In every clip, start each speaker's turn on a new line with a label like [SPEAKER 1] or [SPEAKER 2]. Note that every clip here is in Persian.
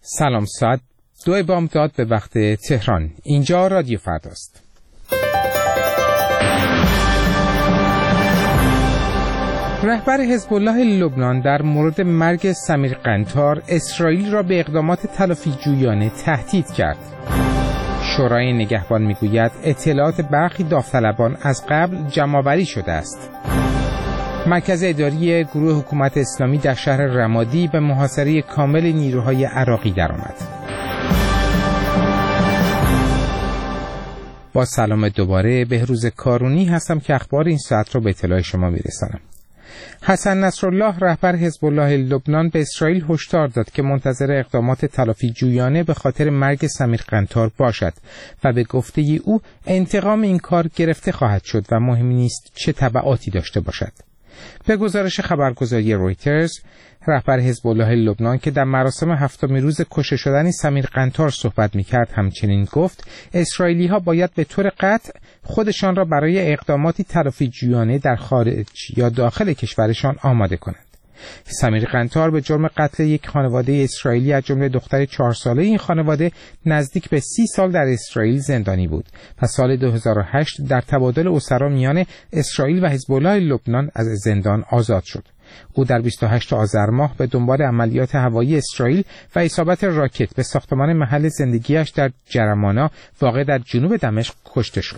[SPEAKER 1] سلام، ساعت 2 بامداد به وقت تهران. اینجا رادیو فرداست. رهبر حزب الله لبنان در مورد مرگ سمیر قنطار اسرائیل را به اقدامات تلافی جویانه تهدید کرد. شورای نگهبان میگوید اطلاعات برخی داوطلبان از قبل جمع‌آوری شده است. مرکز اداری گروه حکومت اسلامی در شهر رمادی به محاصره کامل نیروهای عراقی درآمد. با سلام دوباره، بهروز کارونی هستم که اخبار این ساعت را به اطلاع شما میرسانم. حسن نصرالله رهبر حزب الله لبنان به اسرائیل هشدار داد که منتظر اقدامات تلافی جویانه به خاطر مرگ سمیر قنطار باشد و به گفته او انتقام این کار گرفته خواهد شد و مهم نیست چه تبعاتی داشته باشد. به گزارش خبرگزاری رویترز، رهبر حزب الله لبنان که در مراسم هفتمین روز کشته شدن سمیر قنطار صحبت می‌کرد همچنین گفت اسرائیلی‌ها باید به طور قطع خودشان را برای اقداماتی تلافی جویانه در خارج یا داخل کشورشان آماده کنند. سمیر قنطار به جرم قتل یک خانواده اسرائیلی از جمله دختر 4 ساله این خانواده نزدیک به 30 سال در اسرائیل زندانی بود و سال 2008 در تبادل اسرا میان اسرائیل و حزب الله لبنان از زندان آزاد شد. او در 28 آذر ماه به دنبال عملیات هوایی اسرائیل و اصابت راکت به ساختمان محل زندگیش در جرمانا واقع در جنوب دمشق کشته شد.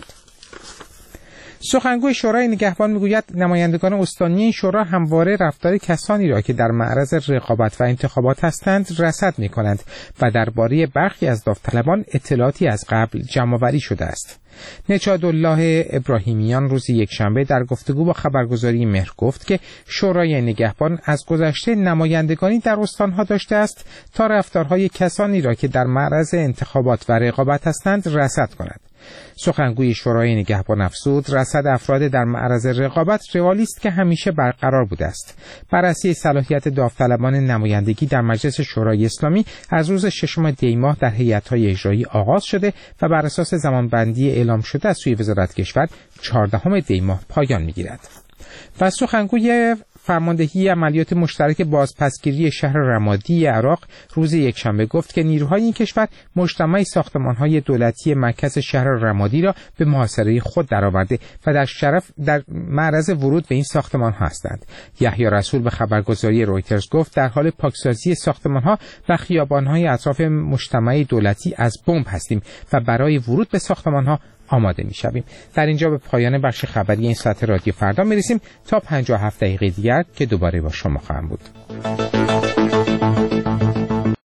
[SPEAKER 1] سخنگوی شورای نگهبان میگوید نمایندگان استانی این شورا همواره رفتار کسانی را که در معرض رقابت و انتخابات هستند رصد می‌کنند و درباره برخی از داوطلبان اطلاعاتی از قبل جمع‌آوری شده است. نجاد الله ابراهیمیان روز یکشنبه در گفتگو با خبرگزاری مهر گفت که شورای نگهبان از گذشته نمایندگانی در استانها داشته است تا رفتارهای کسانی را که در معرض انتخابات و رقابت هستند رصد کند. سخنگوی شورای نگهبان افزود رصد افراد در معرض رقابت روالی است که همیشه برقرار بوده است. بررسی صلاحیت داوطلبان نمایندگی در مجلس شورای اسلامی از روز 6 دی ماه در هیئت‌های اجرایی آغاز شده و بر اساس زمانبندی اعلام شده از سوی وزارت کشور 14 دی ماه پایان می‌گیرد. و سخنگوی فرماندهی عملیات مشترک بازپسگیری شهر رمادی عراق روز یکشنبه گفت که نیروهای این کشور مجتمع ساختمان‌های دولتی مرکز شهر رمادی را به محاصره خود درآورده و در معرض ورود به این ساختمان‌ها هستند. یحیی رسول به خبرگزاری رویترز گفت در حال پاکسازی ساختمان‌ها و خیابان‌های اطراف مجتمع دولتی از بمب هستیم و برای ورود به ساختمان‌ها آماده می‌شویم. در اینجا به پایان بخش خبری این ساعت رادیو فردا می‌رسیم تا 57 دقیقه دیگر که دوباره با شما خواهم بود.